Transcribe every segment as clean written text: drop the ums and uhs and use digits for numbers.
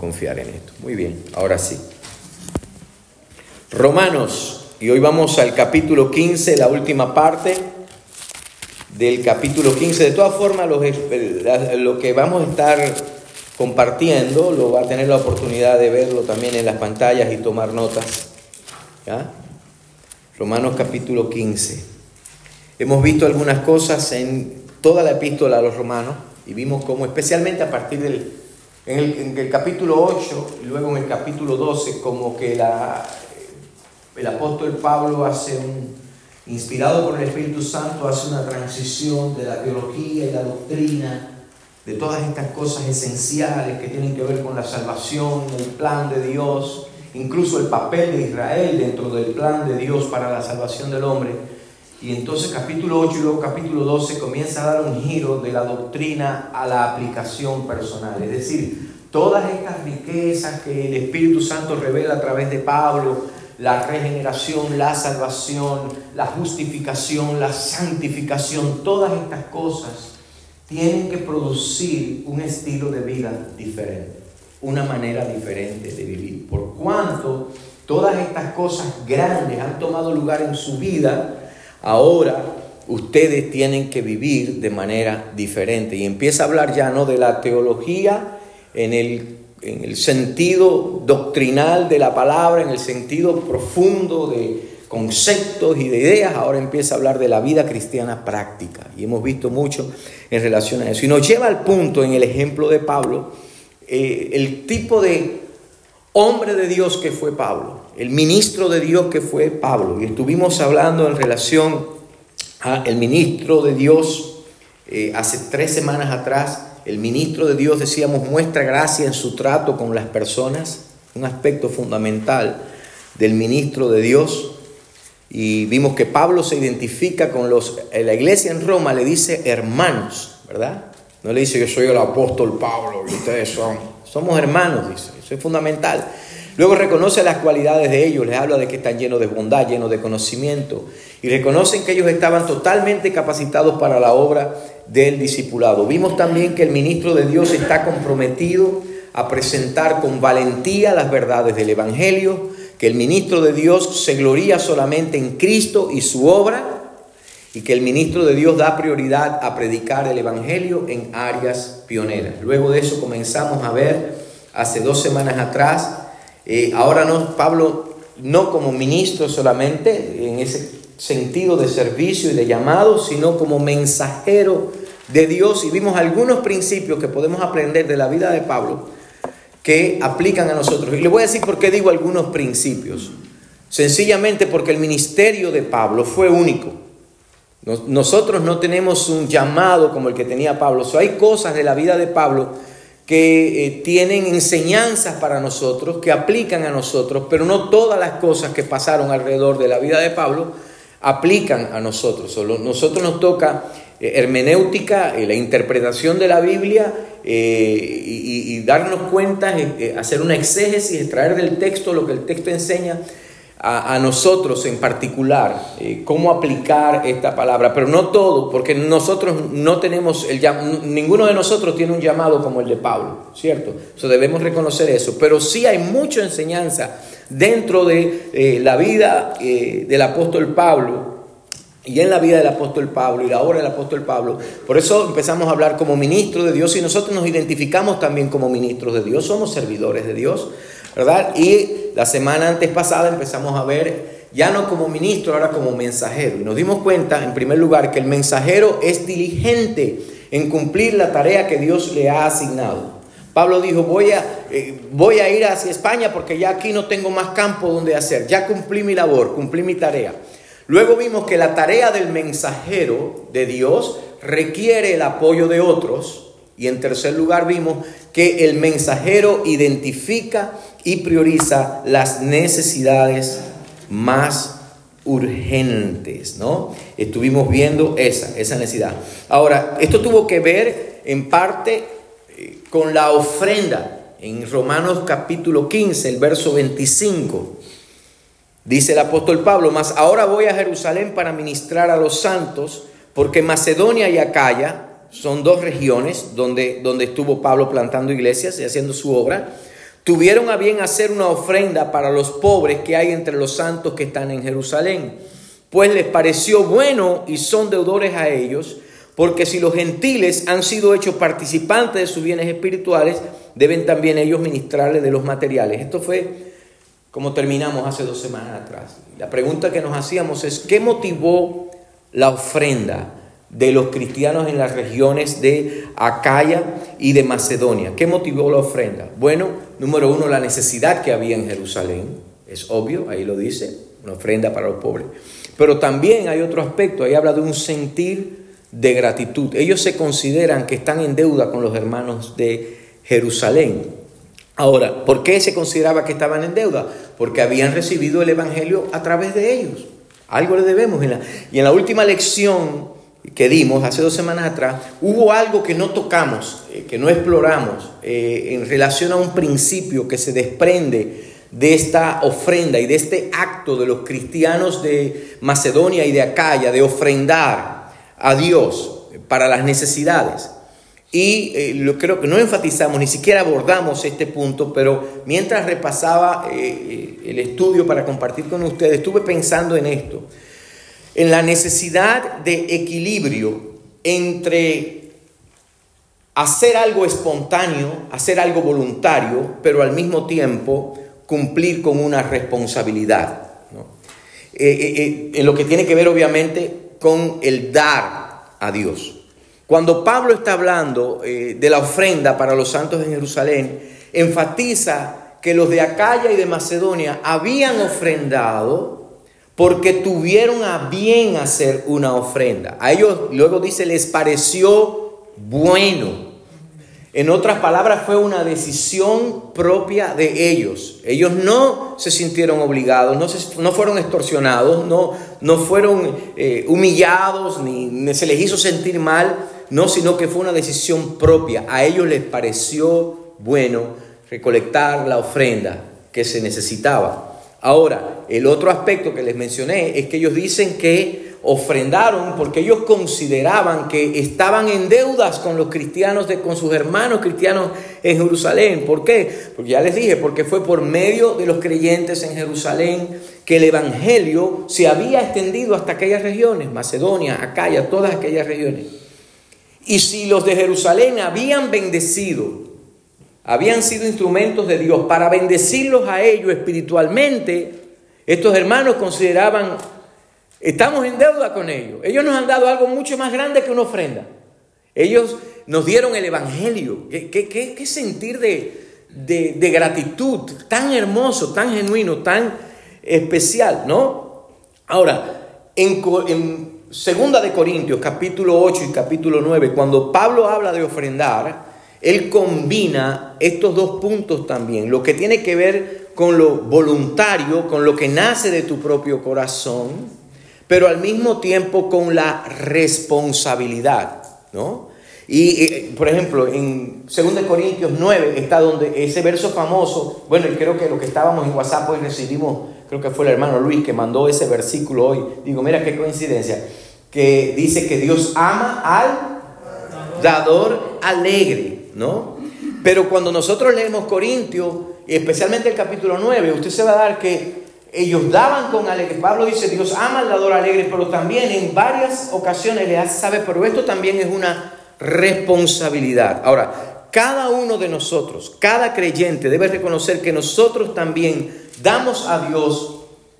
confiar en esto. Muy bien, ahora sí. Romanos, y hoy vamos al capítulo 15, la última parte del capítulo 15. De todas formas, lo que vamos a estar compartiendo, lo va a tener la oportunidad de verlo también en las pantallas y tomar notas. ¿Ya? Romanos capítulo 15. Hemos visto algunas cosas en toda la epístola a los romanos y vimos cómo, especialmente a partir en el capítulo 8 y luego en el capítulo 12, como que el apóstol Pablo inspirado por el Espíritu Santo, hace una transición de la teología y la doctrina, de todas estas cosas esenciales que tienen que ver con la salvación, el plan de Dios, incluso el papel de Israel dentro del plan de Dios para la salvación del hombre. Y entonces capítulo 8 y luego capítulo 12 comienza a dar un giro de la doctrina a la aplicación personal. Es decir, todas estas riquezas que el Espíritu Santo revela a través de Pablo, la regeneración, la salvación, la justificación, la santificación, todas estas cosas tienen que producir un estilo de vida diferente, una manera diferente de vivir. Por cuanto todas estas cosas grandes han tomado lugar en su vida, ahora ustedes tienen que vivir de manera diferente. Y empieza a hablar ya no de la teología en el sentido doctrinal de la palabra, en el sentido profundo de conceptos y de ideas. Ahora empieza a hablar de la vida cristiana práctica. Y hemos visto mucho en relación a eso. Y nos lleva al punto, en el ejemplo de Pablo, el tipo de hombre de Dios que fue Pablo, el ministro de Dios que fue Pablo. Y estuvimos hablando en relación al ministro de Dios hace 3 semanas atrás. El ministro de Dios, decíamos, muestra gracia en su trato con las personas, un aspecto fundamental del ministro de Dios. Y vimos que Pablo se identifica con la iglesia en Roma, le dice hermanos, ¿verdad? No le dice yo soy el apóstol Pablo y ustedes somos hermanos, dice. Eso es fundamental. Luego reconoce las cualidades de ellos, les habla de que están llenos de bondad, llenos de conocimiento, y reconocen que ellos estaban totalmente capacitados para la obra del discipulado. Vimos también que el ministro de Dios está comprometido a presentar con valentía las verdades del Evangelio, que el ministro de Dios se gloría solamente en Cristo y su obra, y que el ministro de Dios da prioridad a predicar el Evangelio en áreas pioneras. Luego de eso comenzamos a ver, hace 2 semanas atrás, Pablo no como ministro solamente, en ese sentido de servicio y de llamado, sino como mensajero de Dios. Y vimos algunos principios que podemos aprender de la vida de Pablo que aplican a nosotros. Y le voy a decir por qué digo algunos principios. Sencillamente porque el ministerio de Pablo fue único. Nosotros no tenemos un llamado como el que tenía Pablo. Hay cosas de la vida de Pablo que tienen enseñanzas para nosotros, que aplican a nosotros, pero no todas las cosas que pasaron alrededor de la vida de Pablo aplican a nosotros. Nosotros nos toca hermenéutica, la interpretación de la Biblia y darnos cuenta, hacer una exégesis, extraer del texto lo que el texto enseña a nosotros en particular, cómo aplicar esta palabra, pero no todo, porque nosotros no tenemos ninguno de nosotros tiene un llamado como el de Pablo, ¿cierto? Debemos reconocer eso, pero sí hay mucha enseñanza dentro de la vida del apóstol Pablo y en la vida del apóstol Pablo y la obra del apóstol Pablo. Por eso empezamos a hablar como ministro de Dios y nosotros nos identificamos también como ministros de Dios, somos servidores de Dios, ¿verdad? Y la semana antes pasada empezamos a ver ya no como ministro, ahora como mensajero. Y nos dimos cuenta, en primer lugar, que el mensajero es diligente en cumplir la tarea que Dios le ha asignado. Pablo dijo, voy a ir hacia España porque ya aquí no tengo más campo donde hacer. Ya cumplí mi labor, cumplí mi tarea. Luego vimos que la tarea del mensajero de Dios requiere el apoyo de otros. Y en tercer lugar vimos que el mensajero identifica y prioriza las necesidades más urgentes, ¿no? Estuvimos viendo esa necesidad. Ahora, esto tuvo que ver en parte con la ofrenda. En Romanos capítulo 15, el verso 25, dice el apóstol Pablo, mas ahora voy a Jerusalén para ministrar a los santos, porque Macedonia y Acaya son 2 regiones donde estuvo Pablo plantando iglesias y haciendo su obra. tuvieron a bien hacer una ofrenda para los pobres que hay entre los santos que están en Jerusalén, pues les pareció bueno y son deudores a ellos, porque si los gentiles han sido hechos participantes de sus bienes espirituales, deben también ellos ministrarles de los materiales. Esto fue como terminamos hace 2 semanas atrás. La pregunta que nos hacíamos es, ¿qué motivó la ofrenda de los cristianos en las regiones de Acaya y de Macedonia? ¿Qué motivó la ofrenda? Bueno, número 1, la necesidad que había en Jerusalén. Es obvio, ahí lo dice, una ofrenda para los pobres. Pero también hay otro aspecto, ahí habla de un sentir de gratitud. Ellos se consideran que están en deuda con los hermanos de Jerusalén. Ahora, ¿por qué se consideraba que estaban en deuda? Porque habían recibido el evangelio a través de ellos. Algo le debemos. Y en la última lección que dimos hace 2 semanas atrás, hubo algo que no tocamos, que no exploramos, en relación a un principio que se desprende de esta ofrenda y de este acto de los cristianos de Macedonia y de Acaya de ofrendar a Dios para las necesidades. Y creo que no enfatizamos, ni siquiera abordamos este punto, pero mientras repasaba el estudio para compartir con ustedes, estuve pensando en esto, en la necesidad de equilibrio entre hacer algo espontáneo, hacer algo voluntario, pero al mismo tiempo cumplir con una responsabilidad, ¿no? En lo que tiene que ver obviamente con el dar a Dios. Cuando Pablo está hablando de la ofrenda para los santos en Jerusalén, enfatiza que los de Acaya y de Macedonia habían ofrendado porque tuvieron a bien hacer una ofrenda. A ellos, luego dice, les pareció bueno. En otras palabras, fue una decisión propia de ellos. Ellos no se sintieron obligados, no fueron extorsionados, no fueron humillados, ni se les hizo sentir mal, no, sino que fue una decisión propia. A ellos les pareció bueno recolectar la ofrenda que se necesitaba. Ahora, el otro aspecto que les mencioné es que ellos dicen que ofrendaron porque ellos consideraban que estaban en deudas con los cristianos, con sus hermanos cristianos en Jerusalén. ¿Por qué? Porque ya les dije, porque fue por medio de los creyentes en Jerusalén que el evangelio se había extendido hasta aquellas regiones, Macedonia, Acaya, todas aquellas regiones. Y si los de Jerusalén habían sido instrumentos de Dios para bendecirlos a ellos espiritualmente, estos hermanos consideraban, estamos en deuda con ellos. Ellos nos han dado algo mucho más grande que una ofrenda. Ellos nos dieron el evangelio. ¿Qué sentir de gratitud tan hermoso, tan genuino, tan especial, ¿no? Ahora, en 2 de Corintios, capítulo 8 y capítulo 9, cuando Pablo habla de ofrendar, él combina estos 2 puntos también, lo que tiene que ver con lo voluntario, con lo que nace de tu propio corazón, pero al mismo tiempo con la responsabilidad, ¿no? Y por ejemplo, en 2 Corintios 9 está donde ese verso famoso, bueno, y creo que lo que estábamos en WhatsApp hoy recibimos, creo que fue el hermano Luis que mandó ese versículo hoy. Digo, mira qué coincidencia, que dice que Dios ama al dador alegre, ¿no? Pero cuando nosotros leemos Corintios, y especialmente el capítulo 9, usted se va a dar que ellos daban con alegría. Pablo dice, Dios ama al dador alegre, pero también en varias ocasiones le hace saber, pero esto también es una responsabilidad. Ahora, cada uno de nosotros, cada creyente debe reconocer que nosotros también damos a Dios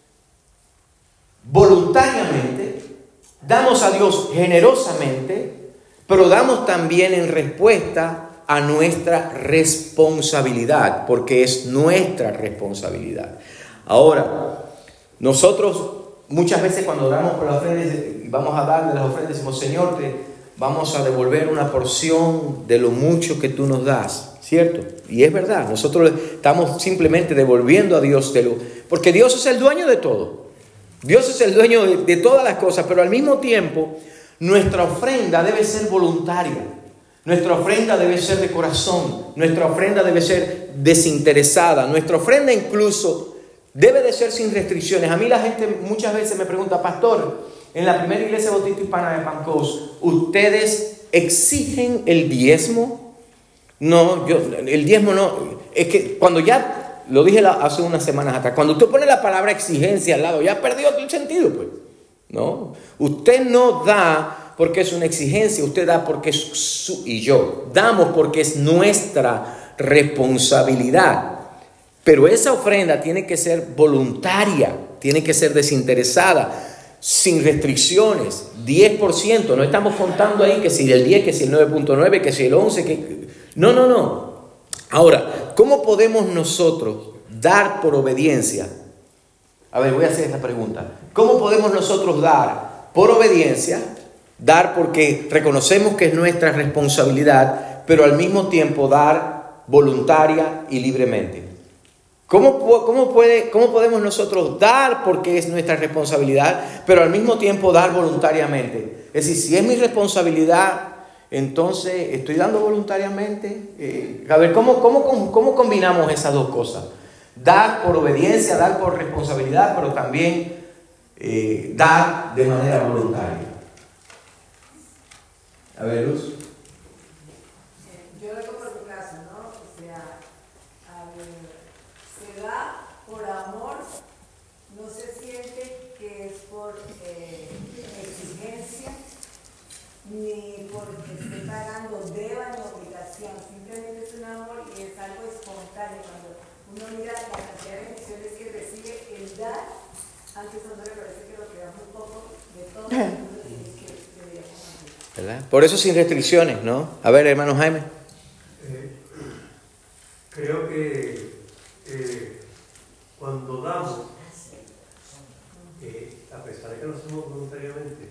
voluntariamente, damos a Dios generosamente, pero damos también en respuesta a nuestra responsabilidad, porque es nuestra responsabilidad. Ahora, nosotros muchas veces cuando oramos por las ofrendas y vamos a dar de las ofrendas, decimos, Señor, te vamos a devolver una porción de lo mucho que tú nos das, ¿cierto? Y es verdad, nosotros estamos simplemente devolviendo a Dios porque Dios es el dueño de todo. Dios es el dueño de todas las cosas, pero al mismo tiempo nuestra ofrenda debe ser voluntaria. Nuestra ofrenda debe ser de corazón. Nuestra ofrenda debe ser desinteresada. Nuestra ofrenda incluso debe de ser sin restricciones. A mí la gente muchas veces me pregunta, pastor, en la primera iglesia bautista hispana de Pancos, ¿ustedes exigen el diezmo? No, el diezmo no. es que cuando ya, lo dije hace unas semanas atrás, cuando usted pone la palabra exigencia al lado, ya perdió todo el sentido, pues. ¿No? Usted no da porque es una exigencia, usted da porque es su y yo. Damos porque es nuestra responsabilidad. Pero esa ofrenda tiene que ser voluntaria, tiene que ser desinteresada, sin restricciones, 10%. No estamos contando ahí que si el 10, que si el 9.9, que si el 11, que... No. Ahora, ¿cómo podemos nosotros dar por obediencia? A ver, voy a hacer esta pregunta. ¿Cómo podemos nosotros dar por obediencia? Dar porque reconocemos que es nuestra responsabilidad, pero al mismo tiempo dar voluntaria y libremente. ¿Cómo podemos nosotros dar porque es nuestra responsabilidad, pero al mismo tiempo dar voluntariamente? Es decir, si es mi responsabilidad, entonces estoy dando voluntariamente. A ver, ¿cómo combinamos esas dos cosas? Dar por obediencia, dar por responsabilidad, pero también dar de manera voluntaria. A ver, Luz. Yo lo digo por mi caso, ¿no? O sea, se da por amor, no se siente que es por exigencia, ni porque esté pagando deba ni obligación, simplemente es un amor y es algo espontáneo. Cuando uno mira la cantidad de bendiciones que recibe, el dar, antes a uno le parece que lo que da muy poco de todo, uno tiene que debería compartir. ¿Verdad? Por eso sin restricciones, ¿no? A ver, hermano Jaime. Creo que cuando damos, a pesar de que lo hacemos voluntariamente,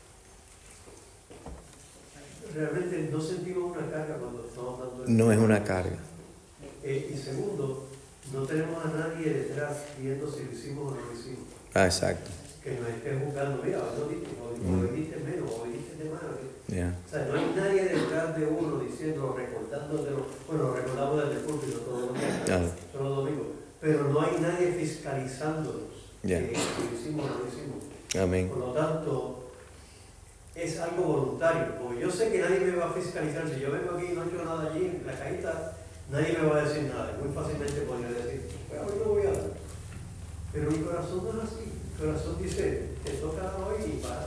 realmente no sentimos una carga cuando estamos dando. No es una carga. Y segundo, no tenemos a nadie detrás viendo si lo hicimos o no lo hicimos. Ah, exacto. Que nos esté juzgando, mira, no diste menos, o diste de más. Yeah. O sea, no hay nadie detrás de uno diciendo, recordándolo. Bueno, lo recordamos desde el púlpito todos los días, todos los domingos. Pero no hay nadie fiscalizándonos. Yeah. Que lo hicimos o no lo hicimos. Amén. Por lo tanto, es algo voluntario. Porque yo sé que nadie me va a fiscalizar. Si yo vengo aquí y no he hecho nada allí en la cajita, nadie me va a decir nada. Muy fácilmente podría decir, bueno, hoy no voy a dar. Pero mi corazón no es así. Mi corazón dice, te toca dar hoy y para.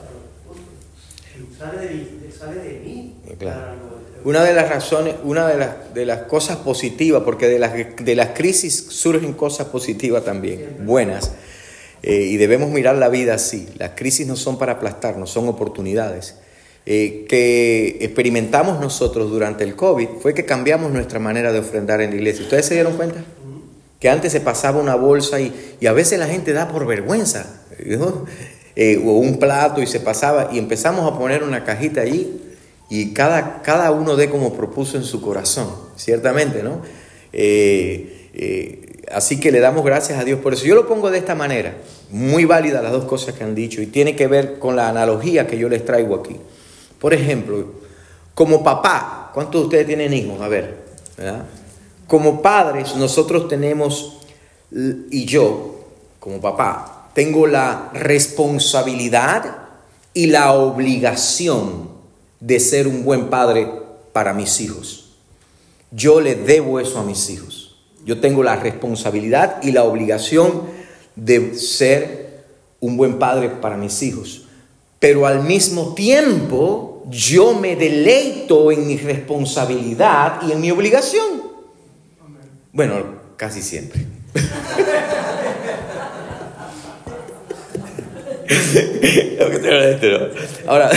Sale de mí. Claro. Una de las razones, una de las cosas positivas, porque de las crisis surgen cosas positivas también, buenas, y debemos mirar la vida así. Las crisis no son para aplastarnos, son oportunidades. Que experimentamos nosotros durante el COVID fue que cambiamos nuestra manera de ofrendar en la iglesia. ¿Ustedes se dieron cuenta? Que antes se pasaba una bolsa y a veces la gente da por vergüenza, ¿no? O un plato y se pasaba y empezamos a poner una cajita allí y cada uno dé como propuso en su corazón, ciertamente, ¿no? Así que le damos gracias a Dios por eso. Yo lo pongo de esta manera, muy válida las dos cosas que han dicho y tiene que ver con la analogía que yo les traigo aquí. Por ejemplo, como papá, ¿cuántos de ustedes tienen hijos? A ver, ¿verdad? Como padres nosotros tenemos, y yo como papá, tengo la responsabilidad y la obligación de ser un buen padre para mis hijos. Yo le debo eso a mis hijos. Yo tengo la responsabilidad y la obligación de ser un buen padre para mis hijos. Pero al mismo tiempo, yo me deleito en mi responsabilidad y en mi obligación. Bueno, casi siempre. Ahora,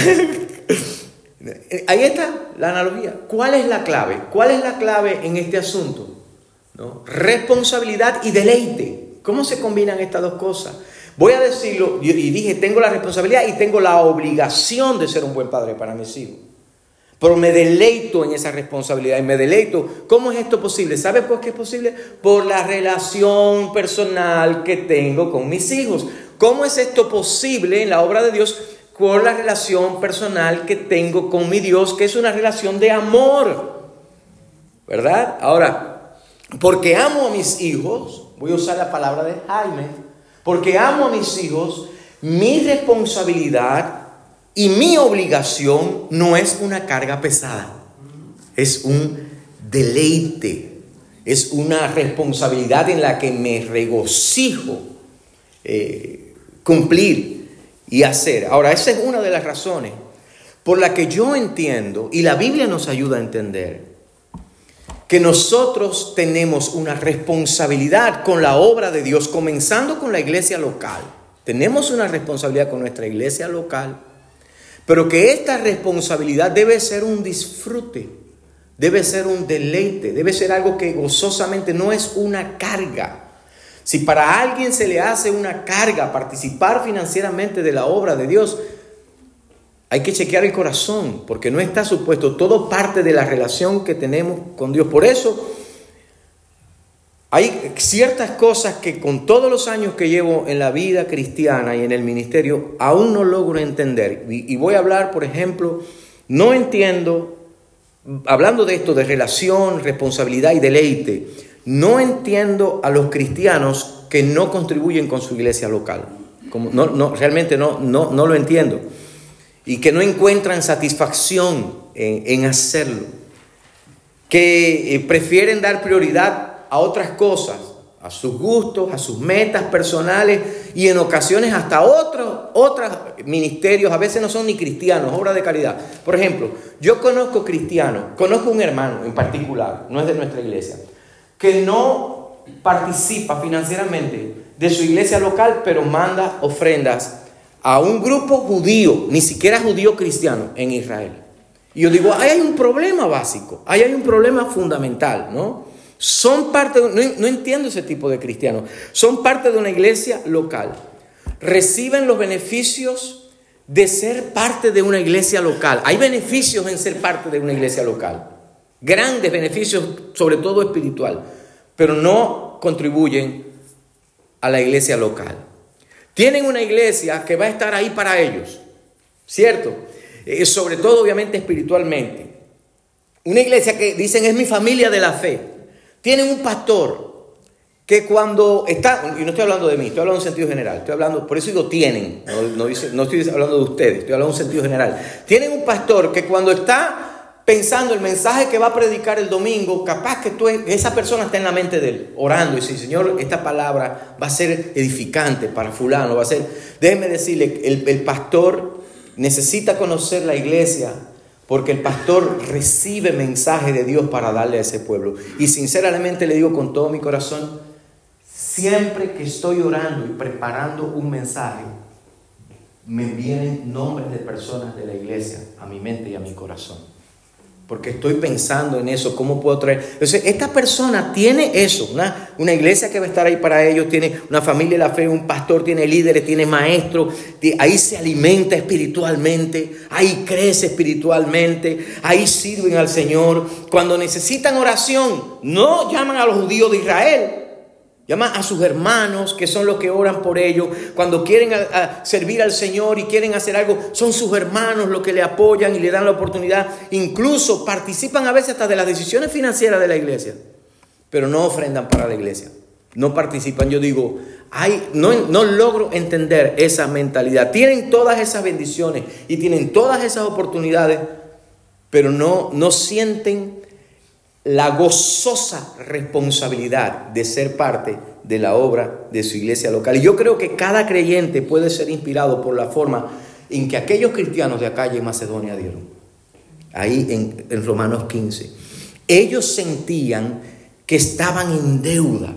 ahí está la analogía. ¿Cuál es la clave? ¿Cuál es la clave en este asunto? ¿No? Responsabilidad y deleite. ¿Cómo se combinan estas dos cosas? Voy a decirlo, y dije, tengo la responsabilidad y tengo la obligación de ser un buen padre para mis hijos. Pero me deleito en esa responsabilidad y me deleito. ¿Cómo es esto posible? ¿Sabe por qué es posible? Por la relación personal que tengo con mis hijos. ¿Cómo es esto posible en la obra de Dios? Por la relación personal que tengo con mi Dios, que es una relación de amor. ¿Verdad? Ahora, porque amo a mis hijos, voy a usar la palabra de Jaime, porque amo a mis hijos, mi responsabilidad y mi obligación no es una carga pesada, es un deleite. Es una responsabilidad en la que me regocijo cumplir y hacer. Ahora, esa es una de las razones por la que yo entiendo, y la Biblia nos ayuda a entender, que nosotros tenemos una responsabilidad con la obra de Dios, comenzando con la iglesia local. Tenemos una responsabilidad con nuestra iglesia local, pero que esta responsabilidad debe ser un disfrute, debe ser un deleite, debe ser algo que gozosamente no es una carga. Si para alguien se le hace una carga participar financieramente de la obra de Dios, hay que chequear el corazón, porque no está supuesto. Todo parte de la relación que tenemos con Dios. Por eso hay ciertas cosas que con todos los años que llevo en la vida cristiana y en el ministerio aún no logro entender. Y voy a hablar, por ejemplo, no entiendo, hablando de esto de relación, responsabilidad y deleite, no entiendo a los cristianos que no contribuyen con su iglesia local. Realmente no lo entiendo. Y que no encuentran satisfacción en hacerlo. Que prefieren dar prioridad a otras cosas, a sus gustos, a sus metas personales y en ocasiones hasta otros ministerios, a veces no son ni cristianos, obras de caridad. Por ejemplo, yo conozco cristianos, conozco un hermano en particular, no es de nuestra iglesia, que no participa financieramente de su iglesia local, pero manda ofrendas a un grupo judío, ni siquiera judío cristiano, en Israel. Y yo digo, ahí hay un problema básico, ahí hay un problema fundamental, ¿no? Son parte, no entiendo ese tipo de cristianos, son parte de una iglesia local, reciben los beneficios de ser parte de una iglesia local. Hay beneficios en ser parte de una iglesia local, grandes beneficios, sobre todo espiritual, pero no contribuyen a la iglesia local. Tienen una iglesia que va a estar ahí para ellos, ¿cierto? Sobre todo, obviamente, espiritualmente. Una iglesia que dicen es mi familia de la fe. Tienen un pastor que cuando está, y no estoy hablando de mí, estoy hablando en sentido general, estoy hablando, por eso digo tienen, no estoy hablando de ustedes, estoy hablando en sentido general. Tienen un pastor que cuando está pensando el mensaje que va a predicar el domingo, capaz que esa persona está en la mente de él, orando y dice, Señor, esta palabra va a ser edificante para fulano, va a ser, déjeme decirle, el pastor necesita conocer la iglesia, porque el pastor recibe mensaje de Dios para darle a ese pueblo. Y sinceramente le digo con todo mi corazón, siempre que estoy orando y preparando un mensaje, me vienen nombres de personas de la iglesia a mi mente y a mi corazón. Porque estoy pensando en eso, cómo puedo traer. Entonces, esta persona tiene eso, una iglesia que va a estar ahí para ellos, tiene una familia de la fe, un pastor, tiene líderes, tiene maestros, ahí se alimenta espiritualmente, ahí crece espiritualmente, ahí sirven al Señor. Cuando necesitan oración, no llaman a los judíos de Israel, llaman a sus hermanos, que son los que oran por ellos. Cuando quieren servir al Señor y quieren hacer algo, son sus hermanos los que le apoyan y le dan la oportunidad. Incluso participan a veces hasta de las decisiones financieras de la iglesia, pero no ofrendan para la iglesia, no participan. Yo digo, no logro entender esa mentalidad. Tienen todas esas bendiciones y tienen todas esas oportunidades, pero no sienten la gozosa responsabilidad de ser parte de la obra de su iglesia local. Y yo creo que cada creyente puede ser inspirado por la forma en que aquellos cristianos de acá en Macedonia dieron. Ahí en Romanos 15. Ellos sentían que estaban en deuda.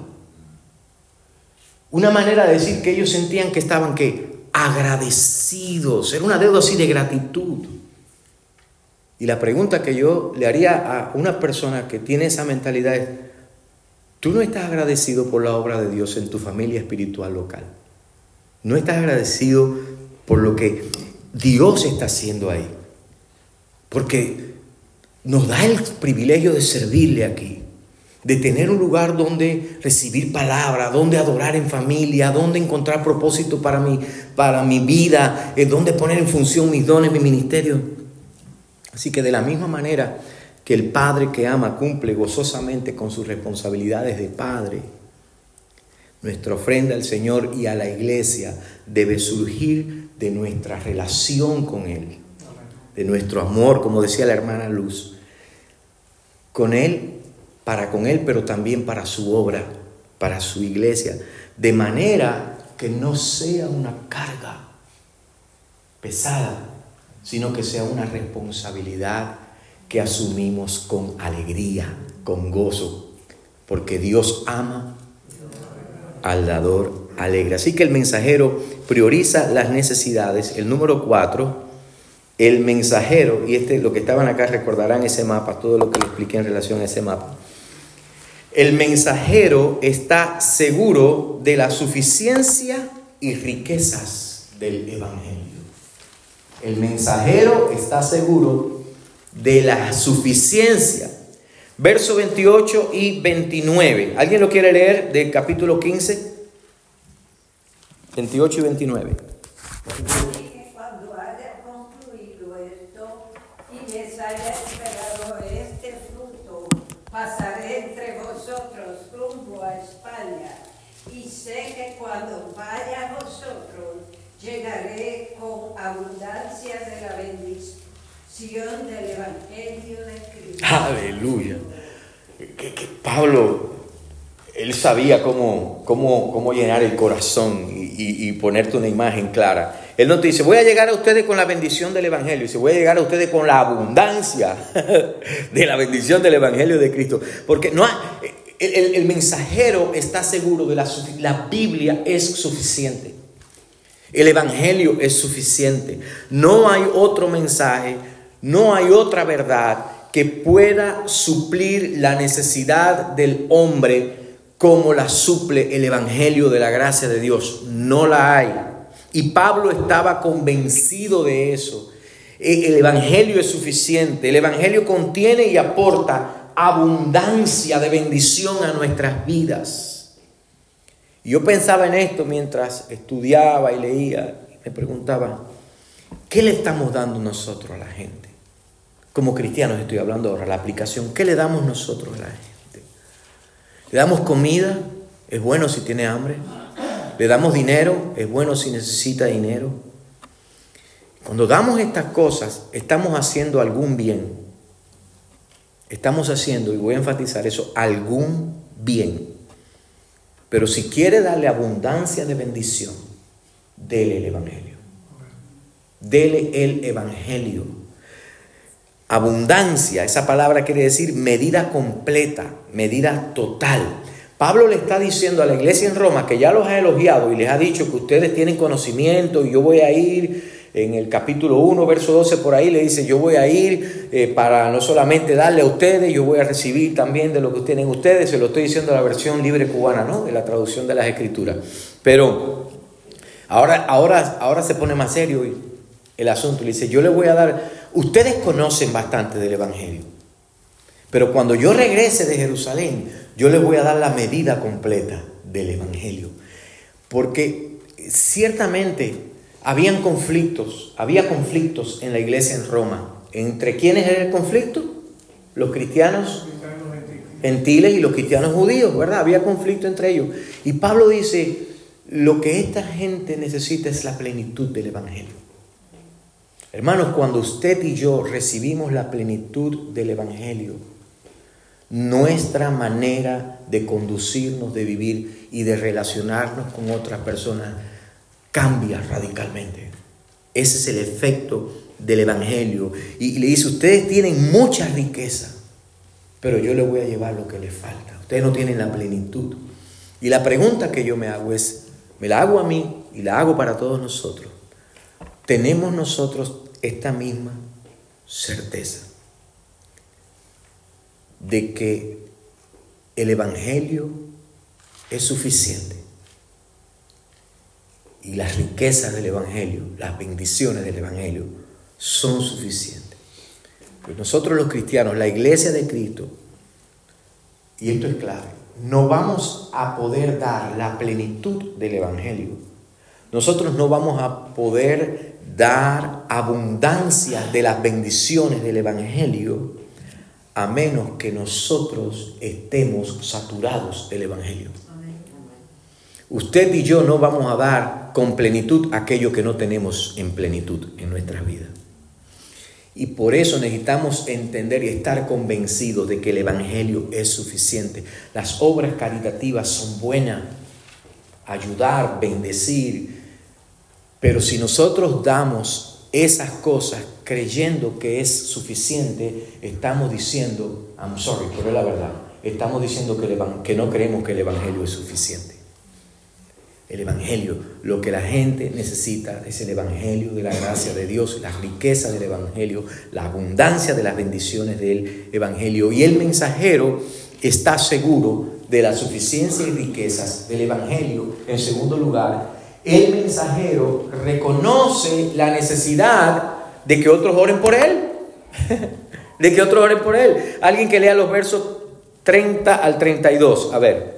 Una manera de decir que ellos sentían que estaban agradecidos. Era una deuda así de gratitud. Y la pregunta que yo le haría a una persona que tiene esa mentalidad es, ¿tú no estás agradecido por la obra de Dios en tu familia espiritual local? ¿No estás agradecido por lo que Dios está haciendo ahí? Porque nos da el privilegio de servirle aquí, de tener un lugar donde recibir palabra, donde adorar en familia, donde encontrar propósito para mi vida, donde poner en función mis dones, mi ministerio. Así que de la misma manera que el padre que ama cumple gozosamente con sus responsabilidades de padre, nuestra ofrenda al Señor y a la iglesia debe surgir de nuestra relación con Él, de nuestro amor, como decía la hermana Luz, con Él para con Él, pero también para su obra, para su iglesia, de manera que no sea una carga pesada, sino que sea una responsabilidad que asumimos con alegría, con gozo, porque Dios ama al dador alegre. Así que el mensajero prioriza las necesidades. El número 4, el mensajero, y lo que estaban acá recordarán ese mapa, todo lo que les expliqué en relación a ese mapa. El mensajero está seguro de la suficiencia y riquezas del evangelio. El mensajero está seguro de la suficiencia. Versos 28 y 29. ¿Alguien lo quiere leer del capítulo 15? 28 y 29. Cuando haya concluido esto y les haya esperado este fruto, pasaré entre vosotros rumbo a España, y sé que cuando vaya a vosotros llegaré con abundancia de la bendición del Evangelio de Cristo. Aleluya. Que Pablo, él sabía cómo llenar el corazón y ponerte una imagen clara. Él no te dice, voy a llegar a ustedes con la bendición del Evangelio. Dice, voy a llegar a ustedes con la abundancia de la bendición del Evangelio de Cristo. Porque no el mensajero está seguro de la Biblia es suficiente. El Evangelio es suficiente. No hay otro mensaje, no hay otra verdad que pueda suplir la necesidad del hombre como la suple el Evangelio de la gracia de Dios. No la hay. Y Pablo estaba convencido de eso. El Evangelio es suficiente. El Evangelio contiene y aporta abundancia de bendición a nuestras vidas. Y yo pensaba en esto mientras estudiaba y leía. Me preguntaba, ¿qué le estamos dando nosotros a la gente? Como cristianos estoy hablando ahora, la aplicación. ¿Qué le damos nosotros a la gente? ¿Le damos comida? Es bueno si tiene hambre. ¿Le damos dinero? Es bueno si necesita dinero. Cuando damos estas cosas, estamos haciendo algún bien. Estamos haciendo, y voy a enfatizar eso, algún bien. Pero si quiere darle abundancia de bendición, dele el Evangelio. Dele el Evangelio. Abundancia, esa palabra quiere decir medida completa, medida total. Pablo le está diciendo a la iglesia en Roma que ya los ha elogiado y les ha dicho que ustedes tienen conocimiento y yo voy a ir, en el capítulo 1, verso 12 por ahí le dice, yo voy a ir para no solamente darle a ustedes, yo voy a recibir también de lo que tienen ustedes. Se lo estoy diciendo a la versión libre cubana, ¿no? De la traducción de las Escrituras. Pero ahora se pone más serio el asunto. Le dice, yo les voy a dar, ustedes conocen bastante del Evangelio, pero cuando yo regrese de Jerusalén, yo les voy a dar la medida completa del Evangelio. Porque ciertamente había conflictos en la iglesia en Roma. ¿Entre quiénes era el conflicto? Los cristianos gentiles y los cristianos judíos, ¿verdad? Había conflicto entre ellos. Y Pablo dice, lo que esta gente necesita es la plenitud del Evangelio. Hermanos, cuando usted y yo recibimos la plenitud del Evangelio, nuestra manera de conducirnos, de vivir y de relacionarnos con otras personas cambia radicalmente. Ese es el efecto del Evangelio. Y le dice, ustedes tienen mucha riqueza, pero yo les voy a llevar lo que les falta. Ustedes no tienen la plenitud. Y la pregunta que yo me hago es, me la hago a mí y la hago para todos nosotros. ¿Tenemos nosotros esta misma certeza de que el Evangelio es suficiente y las riquezas del Evangelio, las bendiciones del Evangelio son suficientes? Pues nosotros los cristianos, la iglesia de Cristo, y esto es clave, no vamos a poder dar la plenitud del Evangelio. Nosotros no vamos a poder dar abundancia de las bendiciones del Evangelio a menos que nosotros estemos saturados del Evangelio. Usted y yo no vamos a dar con plenitud aquello que no tenemos en plenitud en nuestras vidas. Y por eso necesitamos entender y estar convencidos de que el Evangelio es suficiente. Las obras caritativas son buenas, ayudar, bendecir. Pero si nosotros damos esas cosas creyendo que es suficiente, estamos diciendo, I'm sorry, pero es la verdad, estamos diciendo que no creemos que el Evangelio es suficiente. El Evangelio, lo que la gente necesita es el Evangelio de la gracia de Dios, la riqueza del Evangelio, la abundancia de las bendiciones del Evangelio. Y el mensajero está seguro de la suficiencia y riquezas del Evangelio. En segundo lugar, el mensajero reconoce la necesidad de que otros oren por él. De que otros oren por él. Alguien que lea los versos 30 al 32. A ver.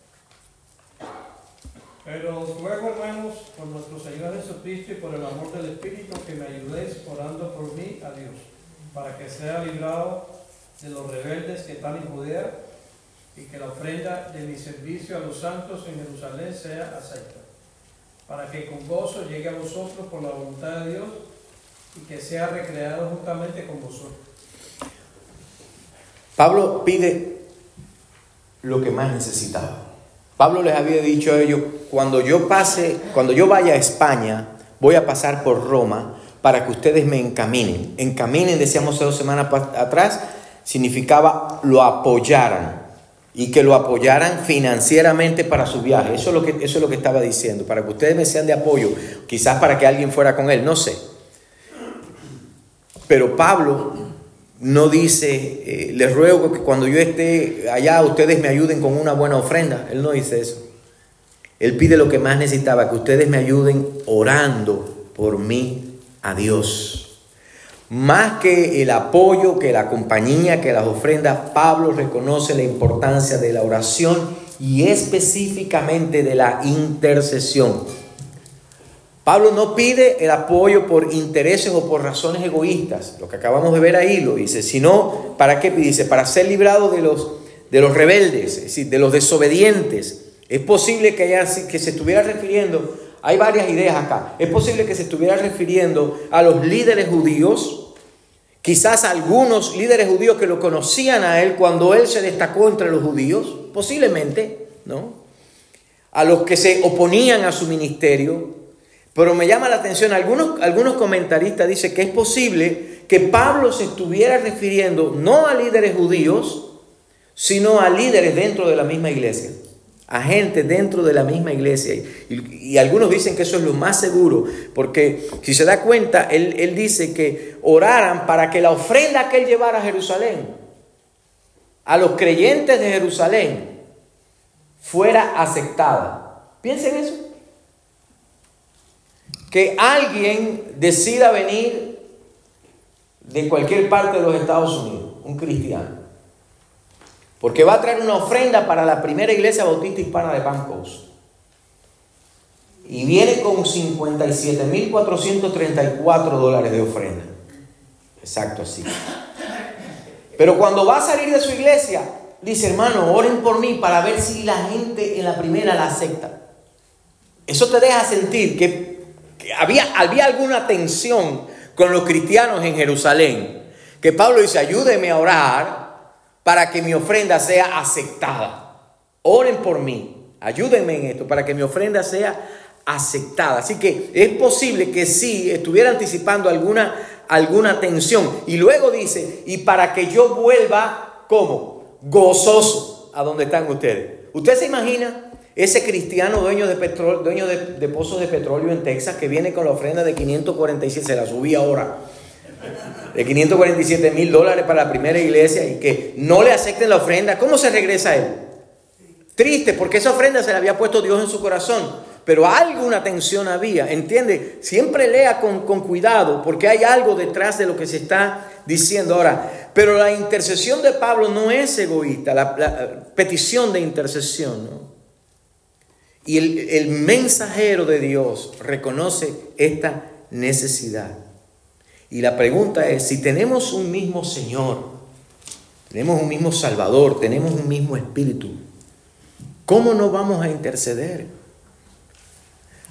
Pero os ruego, hermanos, por nuestro Señor Jesucristo y por el amor del Espíritu, que me ayudéis orando por mí a Dios, para que sea librado de los rebeldes que están en Judea, y que la ofrenda de mi servicio a los santos en Jerusalén sea acepta, para que con gozo llegue a vosotros por la voluntad de Dios, y que sea recreado juntamente con vosotros. Pablo pide lo que más necesitaba. Pablo les había dicho a ellos, cuando yo vaya a España, voy a pasar por Roma para que ustedes me encaminen. Encaminen, decíamos hace 2 semanas atrás, significaba lo apoyaran. Y que lo apoyaran financieramente para su viaje. Eso es lo que estaba diciendo, para que ustedes me sean de apoyo. Quizás para que alguien fuera con él, no sé. Pero Pablo no dice, les ruego que cuando yo esté allá ustedes me ayuden con una buena ofrenda. Él no dice eso. Él pide lo que más necesitaba, que ustedes me ayuden orando por mí a Dios. Más que el apoyo, que la compañía, que las ofrendas, Pablo reconoce la importancia de la oración y específicamente de la intercesión. Pablo no pide el apoyo por intereses o por razones egoístas, lo que acabamos de ver ahí lo dice, sino, ¿para qué? Dice, para ser librado de los rebeldes, es decir, de los desobedientes. Es posible que se estuviera refiriendo, hay varias ideas acá, es posible que se estuviera refiriendo a los líderes judíos, quizás a algunos líderes judíos que lo conocían a él cuando él se destacó entre los judíos, posiblemente, ¿no? A los que se oponían a su ministerio. Pero me llama la atención, algunos comentaristas dicen que es posible que Pablo se estuviera refiriendo no a líderes judíos, sino a líderes dentro de la misma iglesia, a gente dentro de la misma iglesia. Y algunos dicen que eso es lo más seguro, porque si se da cuenta, él dice que oraran para que la ofrenda que él llevara a Jerusalén, a los creyentes de Jerusalén, fuera aceptada. Piensen eso. Que alguien decida venir de cualquier parte de los Estados Unidos, un cristiano, porque va a traer una ofrenda para la primera iglesia bautista hispana de Palm Coast, y viene con $57,434 de ofrenda. Exacto, así. Pero cuando va a salir de su iglesia, dice, hermano, oren por mí para ver si la gente en la primera la acepta. Eso te deja sentir que había alguna tensión con los cristianos en Jerusalén, que Pablo dice, ayúdenme a orar para que mi ofrenda sea aceptada. Oren por mí, ayúdenme en esto para que mi ofrenda sea aceptada. Así que es posible que sí estuviera anticipando alguna tensión. Y luego dice, y para que yo vuelva, ¿cómo? Gozoso a donde están ustedes. ¿Usted se imagina ese cristiano dueño de pozos de petróleo en Texas que viene con la ofrenda de 547, se la subí ahora, de $547,000 para la primera iglesia y que no le acepten la ofrenda? ¿Cómo se regresa él? Triste, porque esa ofrenda se la había puesto Dios en su corazón, pero alguna tensión había, ¿entiende? Siempre lea con cuidado, porque hay algo detrás de lo que se está diciendo ahora. Pero la intercesión de Pablo no es egoísta, la petición de intercesión, ¿no? Y el mensajero de Dios reconoce esta necesidad. Y la pregunta es, si tenemos un mismo Señor, tenemos un mismo Salvador, tenemos un mismo Espíritu, ¿cómo no vamos a interceder?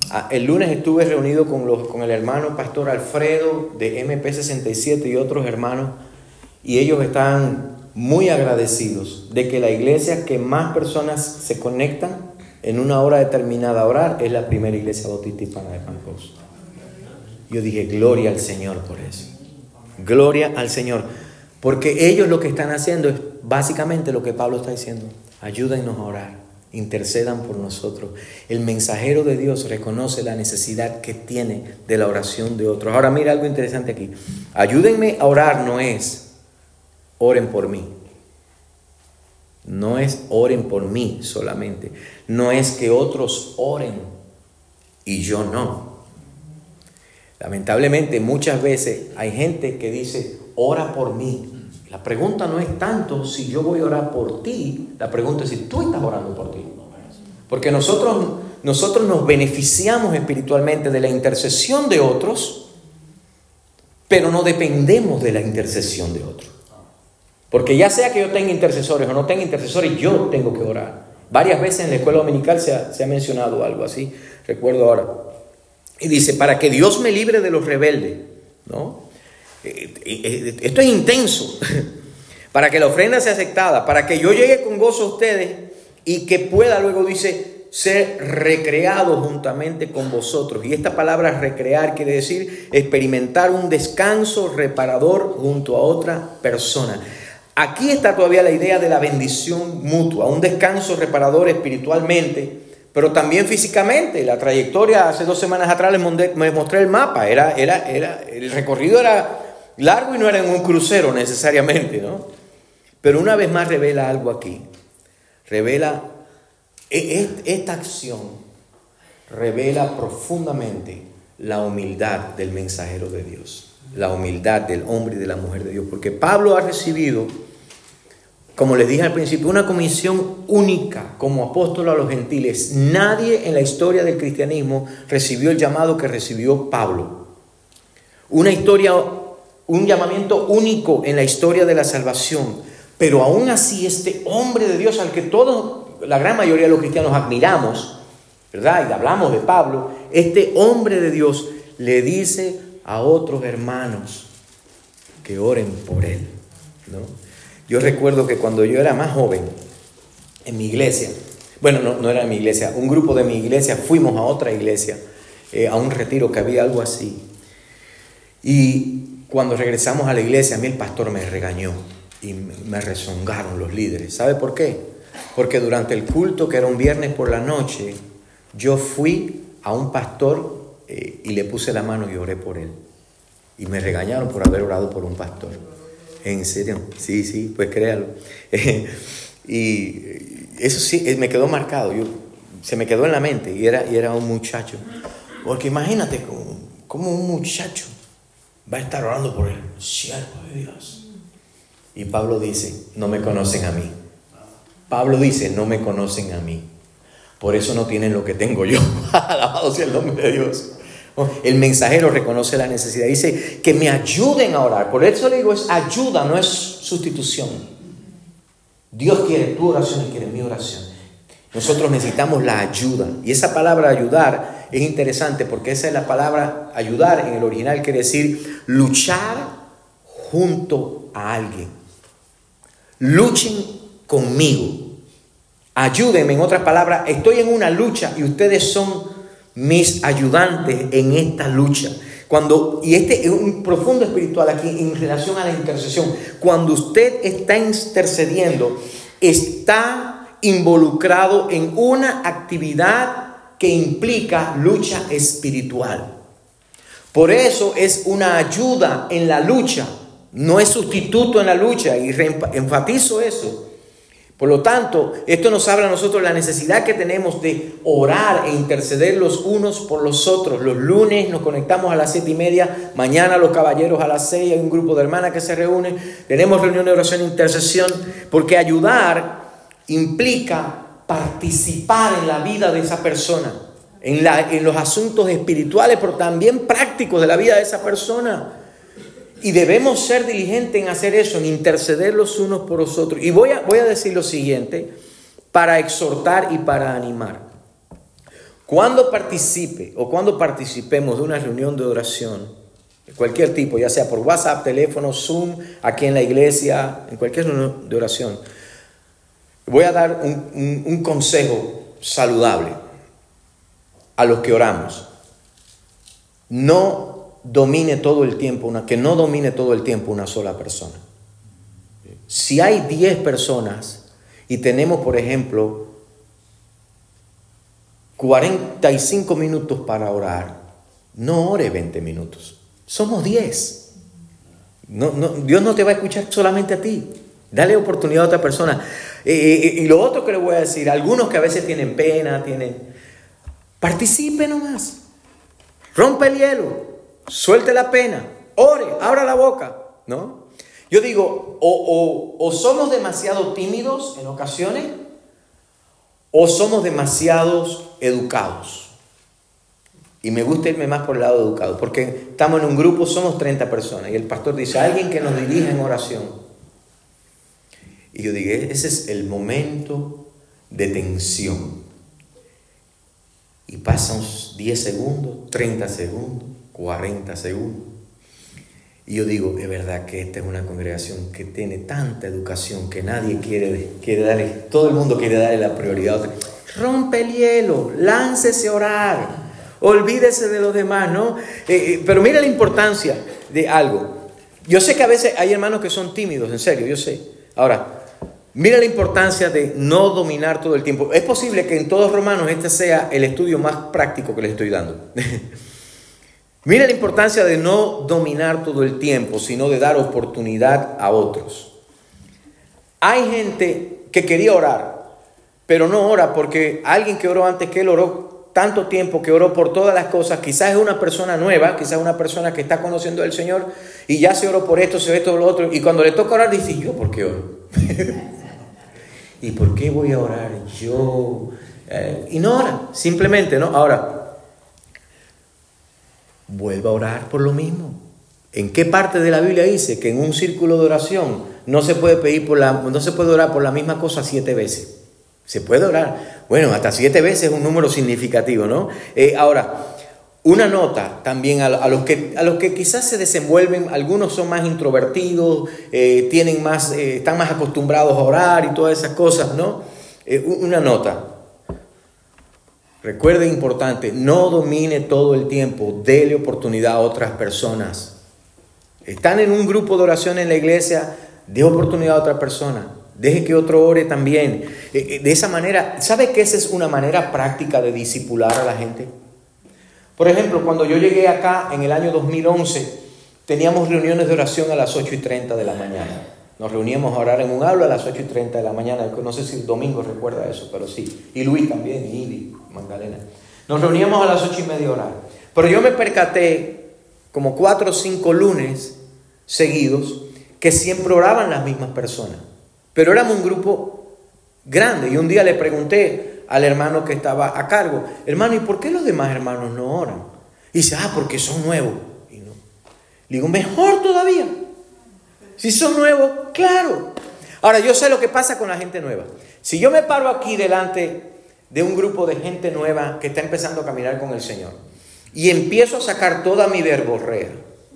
El lunes estuve reunido con el hermano pastor Alfredo de MP67 y otros hermanos, y ellos están muy agradecidos de que la iglesia que más personas se conectan en una hora determinada a orar es la primera iglesia bautista hispana de Pancos. Yo dije, gloria al Señor por eso. Gloria al Señor. Porque ellos lo que están haciendo es básicamente lo que Pablo está diciendo. Ayúdennos a orar, intercedan por nosotros. El mensajero de Dios reconoce la necesidad que tiene de la oración de otros. Ahora mira algo interesante aquí. Ayúdenme a orar no es oren por mí. No es oren por mí solamente. No es que otros oren y yo no. Lamentablemente muchas veces hay gente que dice ora por mí. La pregunta no es tanto si yo voy a orar por ti. La pregunta es si tú estás orando por ti. Porque nosotros nos beneficiamos espiritualmente de la intercesión de otros, pero no dependemos de la intercesión de otros. Porque ya sea que yo tenga intercesores o no tenga intercesores, yo tengo que orar. Varias veces en la escuela dominical se ha mencionado algo así, recuerdo ahora. Y dice, para que Dios me libre de los rebeldes, ¿no? Esto es intenso. Para que la ofrenda sea aceptada, para que yo llegue con gozo a ustedes y que pueda, luego dice, ser recreado juntamente con vosotros. Y esta palabra recrear quiere decir experimentar un descanso reparador junto a otra persona. Aquí está todavía la idea de la bendición mutua, un descanso reparador espiritualmente, pero también físicamente. La trayectoria hace 2 semanas atrás les mostré el mapa. El recorrido era largo y no era en un crucero necesariamente, ¿no? Pero una vez más revela algo aquí. Revela, esta acción revela profundamente la humildad del mensajero de Dios, la humildad del hombre y de la mujer de Dios. Porque Pablo ha recibido, como les dije al principio, una comisión única como apóstol a los gentiles. Nadie en la historia del cristianismo recibió el llamado que recibió Pablo. Un llamamiento único en la historia de la salvación. Pero aún así este hombre de Dios al que la gran mayoría de los cristianos admiramos, ¿verdad? Y hablamos de Pablo, este hombre de Dios le dice a otros hermanos que oren por él, ¿no? Yo recuerdo que cuando yo era más joven, en mi iglesia, bueno, no era en mi iglesia, un grupo de mi iglesia, fuimos a otra iglesia, a un retiro que había algo así. Y cuando regresamos a la iglesia, a mí el pastor me regañó y me rezongaron los líderes. ¿Sabe por qué? Porque durante el culto, que era un viernes por la noche, yo fui a un pastor y le puse la mano y oré por él. Y me regañaron por haber orado por un pastor. ¿En serio? Sí, pues créalo. Y eso sí, me quedó marcado. Se me quedó en la mente y era un muchacho. Porque imagínate cómo un muchacho va a estar orando por el siervo de Dios. Y Pablo dice, no me conocen a mí. Pablo dice, no me conocen a mí. Por eso no tienen lo que tengo yo. Alabado sea el nombre de Dios. El mensajero reconoce la necesidad. Dice que me ayuden a orar. Por eso le digo, es ayuda, no es sustitución. Dios quiere tu oración y quiere mi oración. Nosotros necesitamos la ayuda. Y esa palabra ayudar es interesante porque esa es la palabra ayudar. En el original quiere decir luchar junto a alguien. Luchen conmigo. Ayúdenme, en otras palabras, estoy en una lucha y ustedes son mis ayudantes en esta lucha. Y este es un profundo espiritual aquí en relación a la intercesión. Cuando usted está intercediendo, está involucrado en una actividad que implica lucha espiritual. Por eso es una ayuda en la lucha, no es sustituto en la lucha, y enfatizo eso. Por lo tanto, esto nos habla a nosotros de la necesidad que tenemos de orar e interceder los unos por los otros. Los lunes nos conectamos a las 7:30, mañana los caballeros a las 6, hay un grupo de hermanas que se reúnen, tenemos reunión de oración e intercesión, porque ayudar implica participar en la vida de esa persona, en los asuntos espirituales, pero también prácticos de la vida de esa persona. Y debemos ser diligentes en hacer eso, en interceder los unos por los otros. Y voy a decir lo siguiente, para exhortar y para animar. Cuando participe o cuando participemos de una reunión de oración, de cualquier tipo, ya sea por WhatsApp, teléfono, Zoom, aquí en la iglesia, en cualquier reunión de oración, voy a dar un consejo saludable a los que oramos. No domine todo el tiempo una sola persona. Si hay 10 personas y tenemos, por ejemplo, 45 minutos para orar, no ore 20 minutos. Somos 10. Dios no te va a escuchar solamente a ti. Dale oportunidad a otra persona. Y lo otro que le voy a decir, algunos que a veces tienen pena, participe nomás. Rompe el hielo, suelte la pena, ore, abra la boca, ¿no? Yo digo, o somos demasiado tímidos en ocasiones, o somos demasiados educados. Y me gusta irme más por el lado educado, porque estamos en un grupo, somos 30 personas, y el pastor dice, alguien que nos dirija en oración. Y yo digo, ese es el momento de tensión. Y pasan 10 segundos, 30 segundos, 40 segundos. Y yo digo, es verdad que esta es una congregación que tiene tanta educación que nadie quiere darle, todo el mundo quiere darle la prioridad a otra. Rompe el hielo, láncese a orar, olvídese de los demás, ¿no? Pero mira la importancia de algo. Yo sé que a veces hay hermanos que son tímidos, en serio, yo sé. Ahora, mira la importancia de no dominar todo el tiempo. Es posible que en todos Romanos este sea el estudio más práctico que les estoy dando. Mira la importancia de no dominar todo el tiempo, sino de dar oportunidad a otros. Hay gente que quería orar, pero no ora porque alguien que oró antes que él oró tanto tiempo, que oró por todas las cosas, quizás es una persona nueva, quizás es una persona que está conociendo al Señor y ya se oró por esto, se ve todo lo otro, y cuando le toca orar dice, ¿yo por qué oro? ¿Y por qué voy a orar yo? Y no ora, simplemente, ¿no? Ahora, vuelva a orar por lo mismo. ¿En qué parte de la Biblia dice que en un círculo de oración no se puede orar por la misma cosa 7 veces? Se puede orar. Bueno, hasta 7 veces es un número significativo, ¿no? Ahora, una nota también a los que quizás se desenvuelven, algunos son más introvertidos, están más acostumbrados a orar y todas esas cosas, ¿no? Una nota. Recuerde, importante, no domine todo el tiempo, déle oportunidad a otras personas. Están en un grupo de oración en la iglesia, dé oportunidad a otra persona, deje que otro ore también. De esa manera, ¿sabe que esa es una manera práctica de discipular a la gente? Por ejemplo, cuando yo llegué acá en el año 2011, teníamos reuniones de oración a las 8:30 de la mañana. Nos reuníamos a orar en un aula a las 8:30 de la mañana. No sé si el domingo recuerda eso, pero sí. Y Luis también, y Ivy, Magdalena. Nos reuníamos a las 8:30 a orar. Pero yo me percaté, como 4 o 5 lunes seguidos, que siempre oraban las mismas personas. Pero éramos un grupo grande. Y un día le pregunté al hermano que estaba a cargo, hermano, ¿y por qué los demás hermanos no oran? Y dice, porque son nuevos. Y no. Le digo, mejor todavía. Si son nuevos, claro. Ahora, yo sé lo que pasa con la gente nueva. Si yo me paro aquí delante de un grupo de gente nueva que está empezando a caminar con el Señor y empiezo a sacar toda mi verborrea,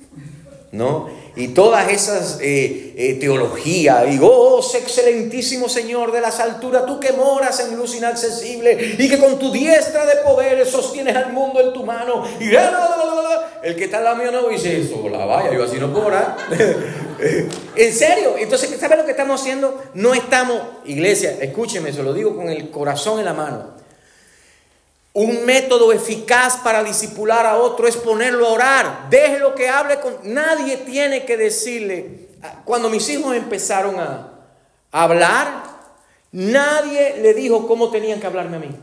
¿no? Y todas esas teologías, y excelentísimo Señor de las alturas, tú que moras en luz inaccesible y que con tu diestra de poderes sostienes al mundo en tu mano, y el que está al lado mío no dice eso, la vaya, yo así no puedo orar. En serio, entonces, ¿sabes lo que estamos haciendo? No estamos, iglesia, escúcheme, se lo digo con el corazón en la mano. Un método eficaz para discipular a otro es ponerlo a orar. Déjelo que hable con... Nadie tiene que decirle... Cuando mis hijos empezaron a hablar, nadie le dijo cómo tenían que hablarme a mí.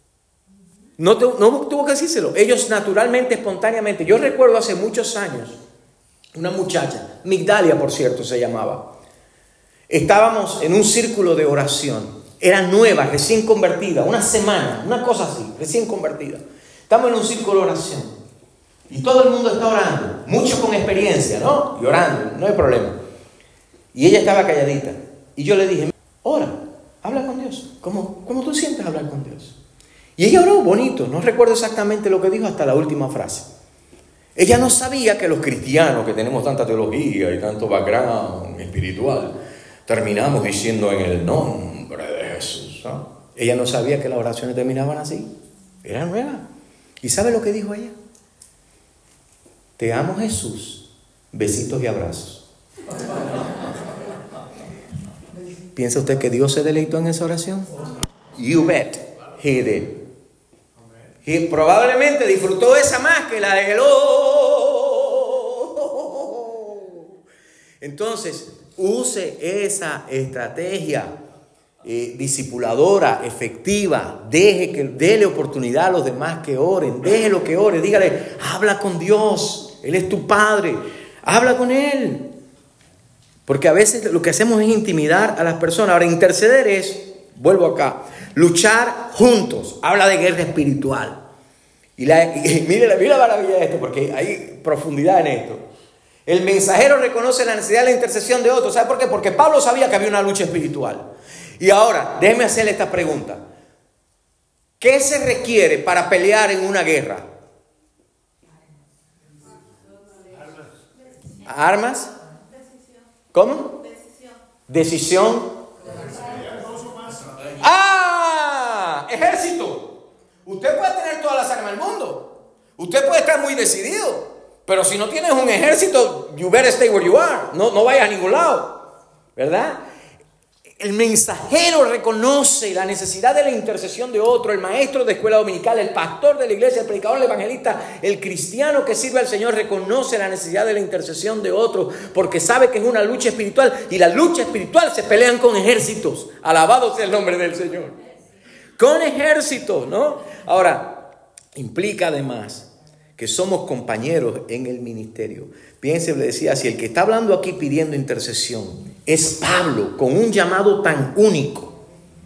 No tuvo que decírselo. Ellos naturalmente, espontáneamente. Yo recuerdo hace muchos años, una muchacha, Migdalia por cierto se llamaba. Estábamos en un círculo de oración. Era nueva, recién convertida, una semana, una cosa así, recién convertida. Estamos en un círculo de oración y todo el mundo está orando, muchos con experiencia, ¿no? Y orando, no hay problema. Y ella estaba calladita y yo le dije, ora, habla con Dios, ¿cómo tú sientes hablar con Dios? Y ella oró bonito, no recuerdo exactamente lo que dijo hasta la última frase. Ella no sabía que los cristianos que tenemos tanta teología y tanto background espiritual, terminamos diciendo en el nombre de Jesús, ¿no? Ella no sabía que las oraciones terminaban así. Era nueva. ¿Y sabe lo que dijo ella? Te amo, Jesús. Besitos y abrazos. ¿Piensa usted que Dios se deleitó en esa oración? You bet he did. Y probablemente disfrutó esa más que la de él. Entonces, use esa estrategia discipuladora, efectiva. Dele oportunidad a los demás que oren. Déjelo que ore. Dígale, habla con Dios. Él es tu Padre. Habla con Él. Porque a veces lo que hacemos es intimidar a las personas. Ahora, interceder es, vuelvo acá, luchar juntos. Habla de guerra espiritual. Y mire la maravilla de esto, porque hay profundidad en esto. El mensajero reconoce la necesidad de la intercesión de otros. ¿Sabe por qué? Porque Pablo sabía que había una lucha espiritual. Y ahora, déjeme hacerle esta pregunta. ¿Qué se requiere para pelear en una guerra? ¿Armas? ¿Cómo? Decisión. ¡Ah! Ejército. Usted puede tener todas las armas del mundo. Usted puede estar muy decidido. Pero si no tienes un ejército, you better stay where you are. No vayas a ningún lado. ¿Verdad? El mensajero reconoce la necesidad de la intercesión de otro. El maestro de escuela dominical, el pastor de la iglesia, el predicador, el evangelista, el cristiano que sirve al Señor reconoce la necesidad de la intercesión de otro, porque sabe que es una lucha espiritual, y la lucha espiritual se pelean con ejércitos. Alabado sea el nombre del Señor. Con ejércitos, ¿no? Ahora, implica además que somos compañeros en el ministerio. Piense, le decía, si el que está hablando aquí pidiendo intercesión es Pablo, con un llamado tan único,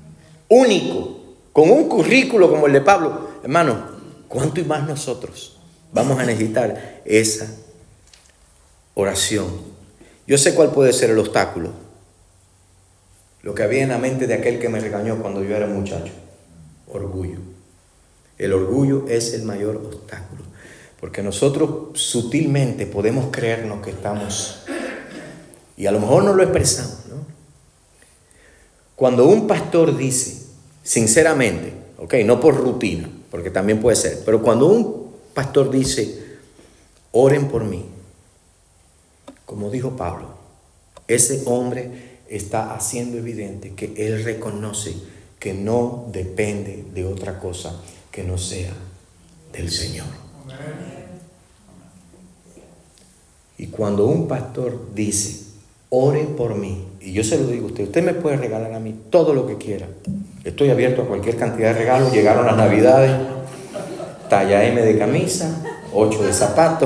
con un currículo como el de Pablo, hermano, ¿cuánto y más nosotros vamos a necesitar esa oración? Yo sé cuál puede ser el obstáculo. Lo que había en la mente de aquel que me regañó cuando yo era muchacho. Orgullo. El orgullo es el mayor obstáculo. Porque nosotros sutilmente podemos creernos que estamos, y a lo mejor no lo expresamos, ¿no? Cuando un pastor dice, sinceramente, no por rutina, porque también puede ser, pero cuando un pastor dice, oren por mí, como dijo Pablo, ese hombre está haciendo evidente que él reconoce que no depende de otra cosa que no sea del Señor. Y cuando un pastor dice, ore por mí, y yo se lo digo a usted, usted me puede regalar a mí todo lo que quiera. Estoy abierto a cualquier cantidad de regalos. Llegaron las Navidades, talla M de camisa, 8 de zapatos.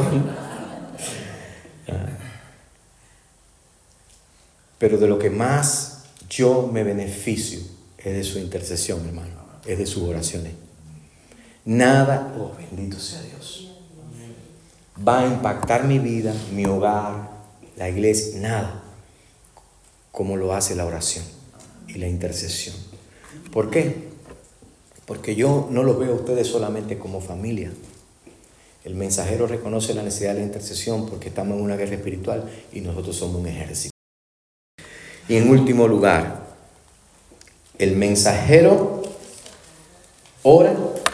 Pero de lo que más yo me beneficio es de su intercesión, hermano, es de sus oraciones. Nada, oh bendito sea Dios, va a impactar mi vida, mi hogar, la iglesia, nada como lo hace la oración y la intercesión. ¿Por qué? Porque yo no los veo a ustedes solamente como familia. El mensajero reconoce la necesidad de la intercesión porque estamos en una guerra espiritual y nosotros somos un ejército. Y en último lugar, el mensajero ora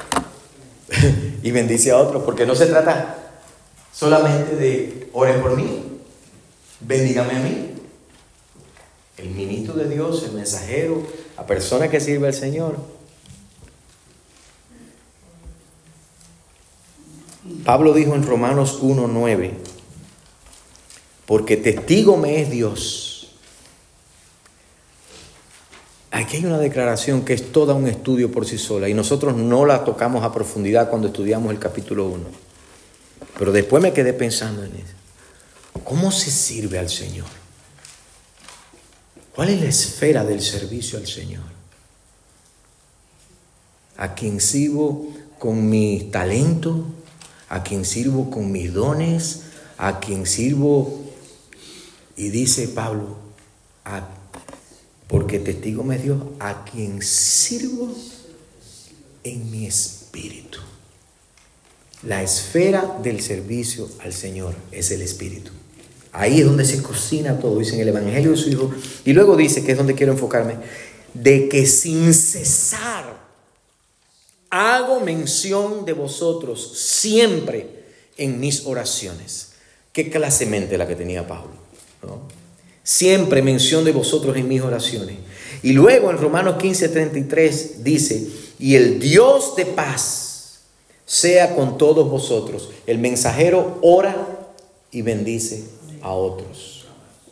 y bendice a otros, porque no se trata solamente de oren por mí, bendígame a mí. El ministro de Dios, el mensajero, la persona que sirve al Señor. Pablo dijo en Romanos 1:9, porque testigo me es Dios. Aquí hay una declaración que es todo un estudio por sí sola y nosotros no la tocamos a profundidad cuando estudiamos el capítulo 1. Pero después me quedé pensando en eso. ¿Cómo se sirve al Señor? ¿Cuál es la esfera del servicio al Señor? ¿A quién sirvo con mis talentos? ¿A quién sirvo con mis dones? ¿A quién sirvo? Y dice Pablo, porque testigo me dio, a quien sirvo en mi espíritu. La esfera del servicio al Señor es el espíritu. Ahí es donde se cocina todo, dice en el Evangelio de su Hijo. Y luego dice, que es donde quiero enfocarme, de que sin cesar hago mención de vosotros siempre en mis oraciones. ¿Qué clase de mente la que tenía Pablo? ¿No? Siempre mención de vosotros en mis oraciones. Y luego en Romanos 15:33 dice, y el Dios de paz sea con todos vosotros. El mensajero ora y bendice a otros.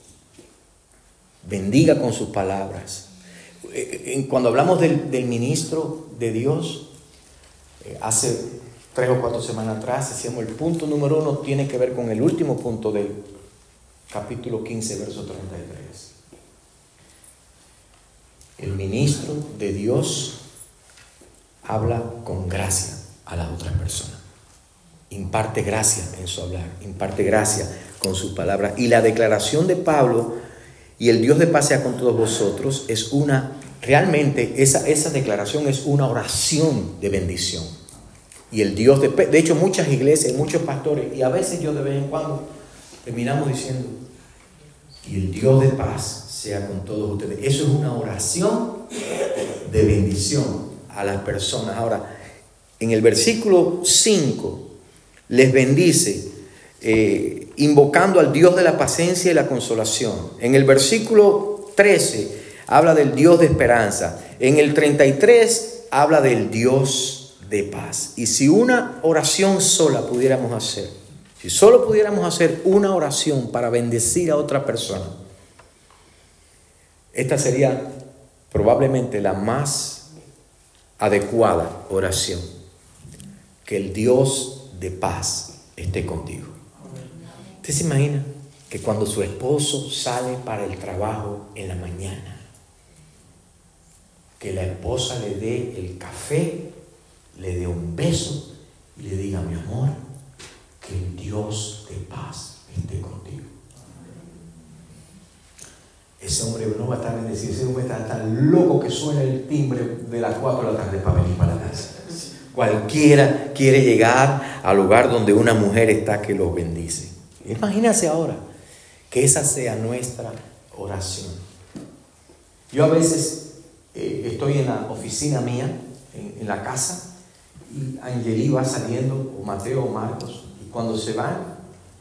Bendiga con sus palabras. Cuando hablamos del ministro de Dios, hace 3 o 4 semanas atrás, decíamos el punto número 1 tiene que ver con el último punto del capítulo 15, verso 33. El ministro de Dios habla con gracia a las otras personas. Imparte gracia en su hablar, imparte gracia con sus palabras. Y la declaración de Pablo, y el Dios de paz sea con todos vosotros, es realmente esa declaración es una oración de bendición. Y el Dios de hecho muchas iglesias, muchos pastores, y a veces yo de vez en cuando terminamos diciendo, y el Dios de paz sea con todos ustedes. Eso es una oración de bendición a las personas. Ahora, en el versículo 5 les bendice invocando al Dios de la paciencia y la consolación. En el versículo 13 habla del Dios de esperanza. En el 33 habla del Dios de paz. Y si una oración sola pudiéramos hacer, si solo pudiéramos hacer una oración para bendecir a otra persona, esta sería probablemente la más adecuada oración. Que el Dios de paz esté contigo. ¿Usted se imagina que cuando su esposo sale para el trabajo en la mañana, que la esposa le dé el café, le dé un beso y le diga, mi amor, que el Dios de paz esté contigo? Ese hombre no va a estar bendecido, ese hombre está tan loco que suena el timbre de las 4 de la tarde para venir para la casa. Cualquiera quiere llegar al lugar donde una mujer está que los bendice. Imagínense ahora que esa sea nuestra oración. Yo a veces estoy en la oficina mía, en la casa, y Angeli va saliendo, o Mateo o Marcos, y cuando se van,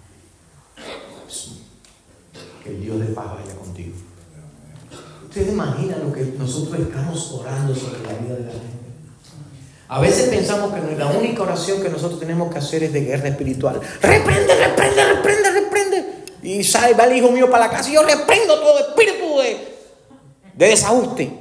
que el Dios de paz vaya contigo. ¿Ustedes imaginan lo que nosotros estamos orando sobre la vida de la gente? A veces pensamos que la única oración que nosotros tenemos que hacer es de guerra espiritual. Reprende, reprende, reprende, reprende. Y sale, va el hijo mío para la casa y yo reprendo todo espíritu de desajuste.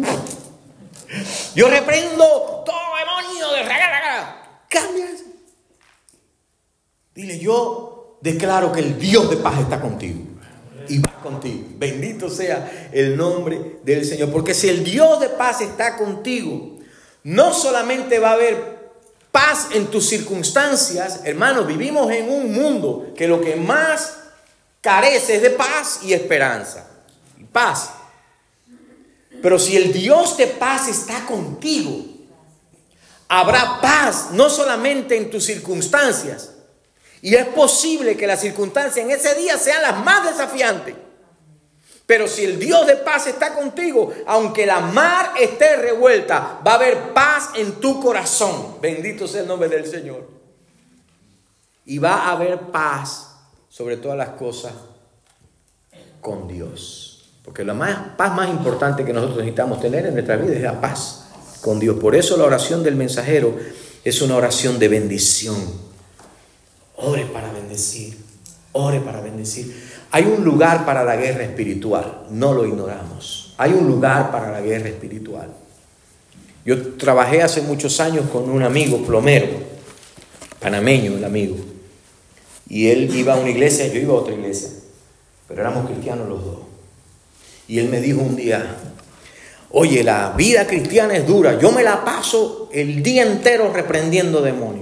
Yo reprendo todo demonio de raga. Cambia eso. Dile, yo declaro que el Dios de paz está contigo. Y va contigo. Bendito sea el nombre del Señor. Porque si el Dios de paz está contigo, no solamente va a haber paz en tus circunstancias. Hermanos, vivimos en un mundo que lo que más carece es de paz y esperanza. Y paz. Pero si el Dios de paz está contigo, habrá paz no solamente en tus circunstancias. Y es posible que las circunstancias en ese día sean las más desafiantes. Pero si el Dios de paz está contigo, aunque la mar esté revuelta, va a haber paz en tu corazón. Bendito sea el nombre del Señor. Y va a haber paz sobre todas las cosas con Dios. Porque la paz más importante que nosotros necesitamos tener en nuestra vida es la paz con Dios. Por eso la oración del mensajero es una oración de bendición. Ore para bendecir, ore para bendecir. Hay un lugar para la guerra espiritual, no lo ignoramos. Hay un lugar para la guerra espiritual. Yo trabajé hace muchos años con un amigo plomero, panameño el amigo. Y él iba a una iglesia, yo iba a otra iglesia, pero éramos cristianos los dos. Y él me dijo un día, oye, la vida cristiana es dura, yo me la paso el día entero reprendiendo demonios.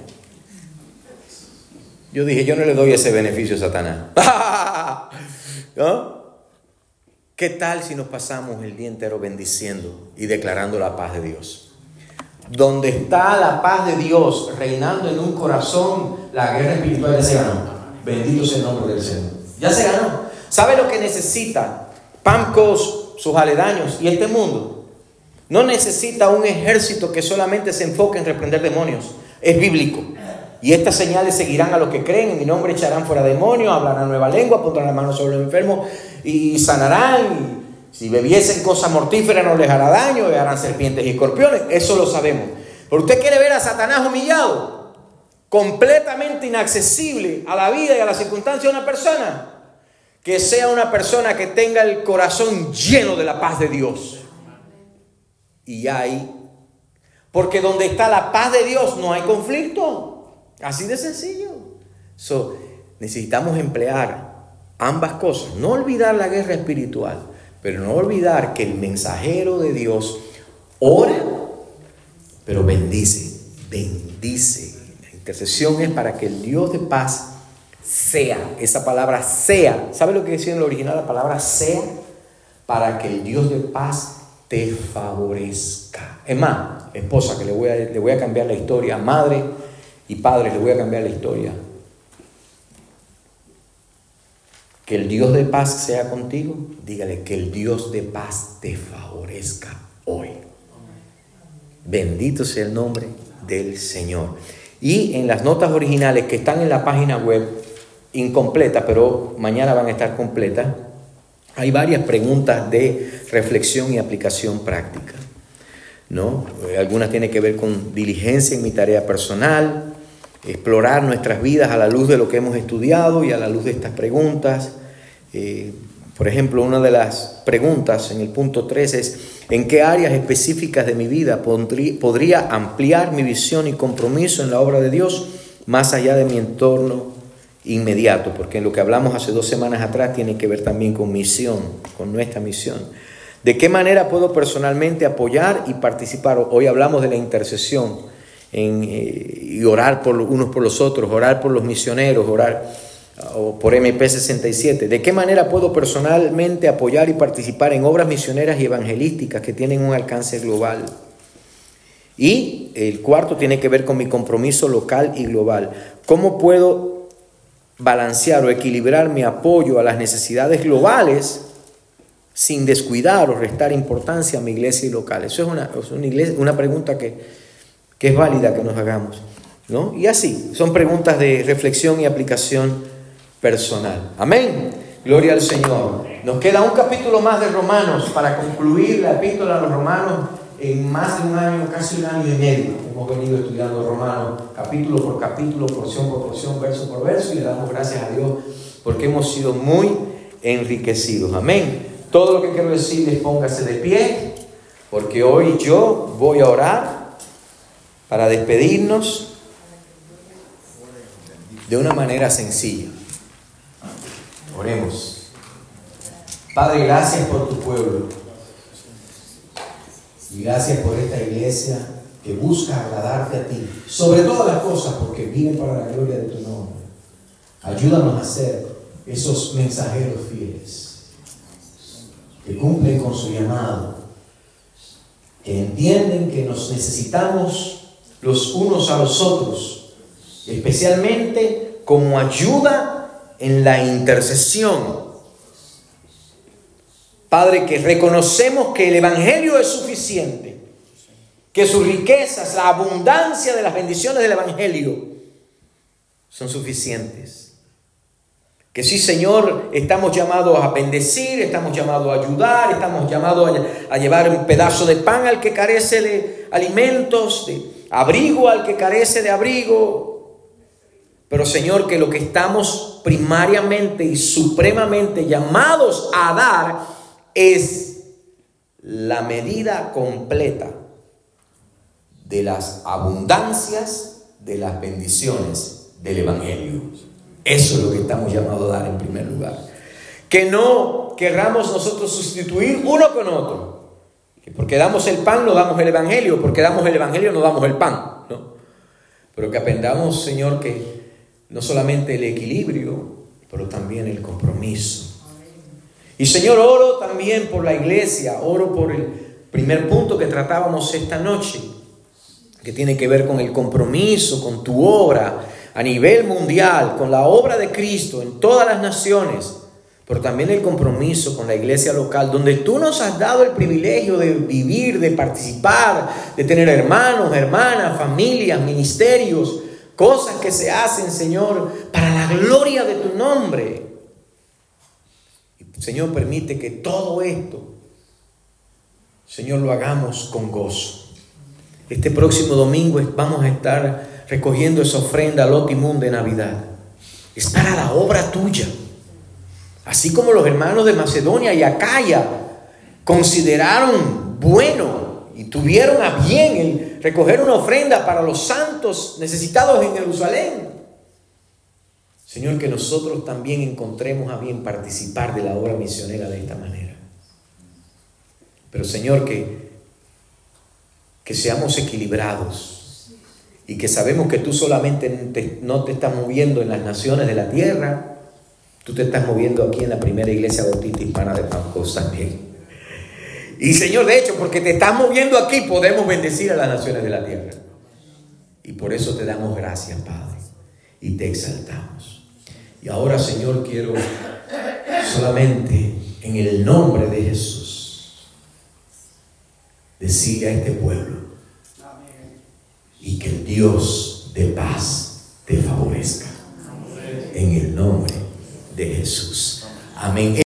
Yo dije, yo no le doy ese beneficio a Satanás. ¿No? ¿Qué tal si nos pasamos el día entero bendiciendo y declarando la paz de Dios? donde está la paz de Dios reinando en un corazón, la guerra espiritual ya se ganó. Bendito sea el nombre del Señor. Ya se ganó. ¿Sabe lo que necesita Pamcos, sus aledaños y este mundo? No necesita un ejército que solamente se enfoque en reprender demonios. Es bíblico. Y estas señales seguirán a los que creen. En mi nombre echarán fuera demonios, hablarán nueva lengua, pondrán las manos sobre los enfermos y sanarán. Y si bebiesen cosas mortíferas no les hará daño, harán serpientes y escorpiones. Eso lo sabemos. Pero usted quiere ver a Satanás humillado, completamente inaccesible a la vida y a las circunstancias de una persona. Que sea una persona que tenga el corazón lleno de la paz de Dios. Y hay, porque donde está la paz de Dios no hay conflicto. Así de sencillo. Necesitamos emplear ambas cosas. No olvidar la guerra espiritual, pero no olvidar que el mensajero de Dios ora, pero bendice. La intercesión es para que el Dios de paz sea, esa palabra sea, ¿sabe lo que decía en el original la palabra sea? Para que el Dios de paz te favorezca. Es más, esposa, que le voy a cambiar la historia, madre y padre, le voy a cambiar la historia. Que el Dios de paz sea contigo, dígale que el Dios de paz te favorezca hoy. Bendito sea el nombre del Señor. Y en las notas originales que están en la página web, incompleta, pero mañana van a estar completas, hay varias preguntas de reflexión y aplicación práctica, ¿no? Algunas tienen que ver con diligencia en mi tarea personal, explorar nuestras vidas a la luz de lo que hemos estudiado y a la luz de estas preguntas. Por ejemplo, una de las preguntas en el punto 3 es: ¿en qué áreas específicas de mi vida podría ampliar mi visión y compromiso en la obra de Dios más allá de mi entorno inmediato? Porque en lo que hablamos hace 2 semanas atrás tiene que ver también con misión, con nuestra misión. ¿De qué manera puedo personalmente apoyar y participar? Hoy hablamos de la intercesión y orar por unos por los otros, orar por los misioneros, orar por MP67. ¿De qué manera puedo personalmente apoyar y participar en obras misioneras y evangelísticas que tienen un alcance global? Y el cuarto tiene que ver con mi compromiso local y global. ¿Cómo puedo balancear o equilibrar mi apoyo a las necesidades globales sin descuidar o restar importancia a mi iglesia y local? Eso es una pregunta que es válida que nos hagamos, ¿no? Y así, son preguntas de reflexión y aplicación personal. Amén. Gloria al Señor. Nos queda un capítulo más de Romanos para concluir la epístola a los Romanos en más de un año, casi 1 año y medio. Hemos venido estudiando Romanos capítulo por capítulo, porción por porción, verso por verso, y le damos gracias a Dios porque hemos sido muy enriquecidos. Amén. Todo lo que quiero decirles, póngase de pie, porque hoy yo voy a orar para despedirnos de una manera sencilla. Oremos. Padre, gracias por tu pueblo. Y gracias por esta iglesia que busca agradarte a ti, sobre todas las cosas, porque viven para la gloria de tu nombre. Ayúdanos a ser esos mensajeros fieles, que cumplen con su llamado, que entienden que nos necesitamos los unos a los otros, especialmente como ayuda en la intercesión. Padre, que reconocemos que el Evangelio es suficiente, que sus riquezas, la abundancia de las bendiciones del Evangelio son suficientes. Que sí, Señor, estamos llamados a bendecir, estamos llamados a ayudar, estamos llamados a llevar un pedazo de pan al que carece de alimentos, de abrigo al que carece de abrigo. Pero, Señor, que lo que estamos primariamente y supremamente llamados a dar es la medida completa de las abundancias de las bendiciones del Evangelio. Eso es lo que estamos llamados a dar en primer lugar. Que no querramos nosotros sustituir uno con otro. Que porque damos el pan no damos el Evangelio, porque damos el Evangelio no damos el pan, ¿no? Pero que aprendamos, Señor, que no solamente el equilibrio, pero también el compromiso. Y, Señor, oro también por la iglesia, oro por el primer punto que tratábamos esta noche, que tiene que ver con el compromiso, con tu obra a nivel mundial, con la obra de Cristo en todas las naciones, pero también el compromiso con la iglesia local, donde tú nos has dado el privilegio de vivir, de participar, de tener hermanos, hermanas, familias, ministerios, cosas que se hacen, Señor, para la gloria de tu nombre. Señor, permite que todo esto, Señor, lo hagamos con gozo. Este próximo domingo vamos a estar recogiendo esa ofrenda al Otimún de Navidad. Es para la obra tuya. Así como los hermanos de Macedonia y Acaya consideraron bueno y tuvieron a bien el recoger una ofrenda para los santos necesitados en Jerusalén. Señor, que nosotros también encontremos a bien participar de la obra misionera de esta manera. Pero Señor, que seamos equilibrados y que sabemos que tú solamente no te estás moviendo en las naciones de la tierra. Tú te estás moviendo aquí en la primera iglesia bautista hispana de Pancos también. Y Señor, de hecho, porque te estás moviendo aquí, podemos bendecir a las naciones de la tierra. Y por eso te damos gracias, Padre, y te exaltamos. Y ahora, Señor, quiero solamente en el nombre de Jesús decirle a este pueblo y que el Dios de paz te favorezca. En el nombre de Jesús. Amén.